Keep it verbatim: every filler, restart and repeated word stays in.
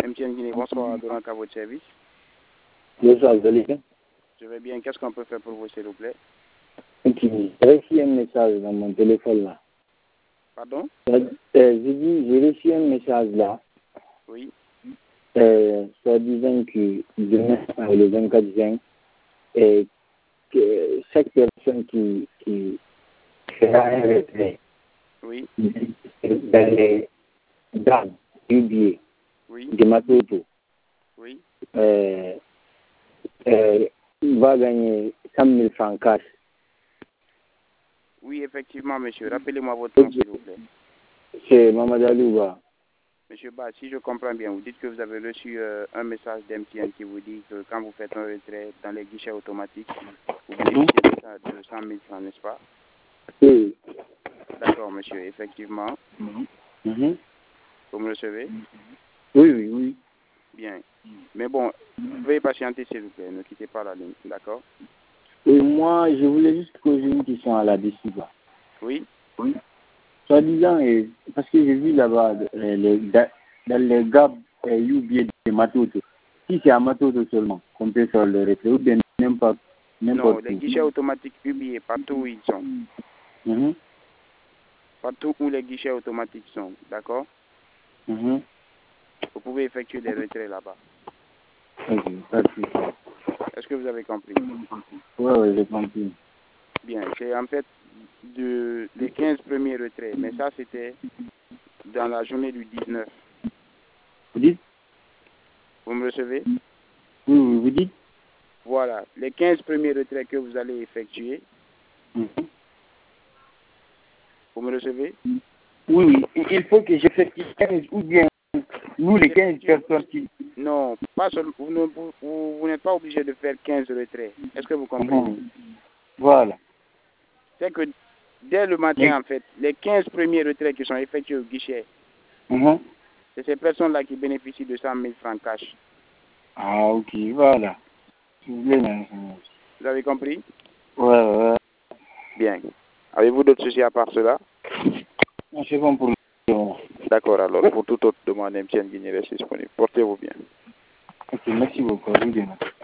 M T N Guinée, bonsoir, Doran à votre service. Bonsoir, vous allez bien? Je vais bien. Qu'est-ce qu'on peut faire pour vous, s'il vous plaît? Ok, j'ai reçu un message dans mon téléphone là. Pardon? Euh, j'ai dit, j'ai reçu un message là. Oui. Euh, soit disant que demain, euh, le vingt-quatre juin, et que chaque personne qui, qui fera un retrait Oui. dans les dames, U B A, Oui. de Matoto, Oui. euh, euh, va gagner cent mille francs cash. Oui, effectivement, monsieur. Rappelez-moi votre nom, s'il vous plaît. C'est Mamadou Alouba. Monsieur Ba, si je comprends bien, vous dites que vous avez reçu euh, un message d'M T N qui vous dit que quand vous faites un retrait dans les guichets automatiques, vous bénéficiez de, ça, de cent mille francs, n'est-ce pas? Oui. D'accord, monsieur, effectivement. Mm-hmm. Vous me recevez? Oui, oui, oui. Bien. Mais bon, veuillez patienter, s'il vous plaît. Ne quittez pas la ligne, d'accord? Et moi, je voulais juste poser une question à la dessus. Oui. Oui. Soit disant, et, parce que j'ai vu là-bas, euh, les, dans les gaps euh, U B A de Matoto, si c'est à Matoto seulement qu'on peut faire le retrait, ou bien n'importe Non, n'importe les où. guichets automatiques U B A, partout où ils sont. Mm-hmm. Partout où les guichets automatiques sont, d'accord? Mm-hmm. Vous pouvez effectuer des retraits là-bas. Ok, pas de souci. Est-ce que vous avez compris? Oui, oui, j'ai compris. Bien, c'est en fait de, les quinze premiers retraits, mais ça c'était dans la journée du dix-neuf. Vous dites? Vous me recevez? Oui, oui, vous dites? Voilà, les quinze premiers retraits que vous allez effectuer. Mm-hmm. Vous me recevez? Oui, oui, il faut que j'effectue quinze ou bien nous les quinze personnes qui... Non, pas seulement, vous, ne, vous, vous, vous n'êtes pas obligé de faire quinze retraits. Est-ce que vous comprenez? Mm-hmm. Voilà. C'est que dès le matin, Mais... en fait, les quinze premiers retraits qui sont effectués au guichet, Mm-hmm. c'est ces personnes-là qui bénéficient de cent mille francs cash. Ah, ok, voilà. Vous avez compris? Ouais, ouais. Bien. Avez-vous d'autres soucis à part cela? C'est bon pour nous. D'accord, alors, pour toute autre demande, M T N Guinée reste disponible. Portez-vous bien. Ok, merci beaucoup.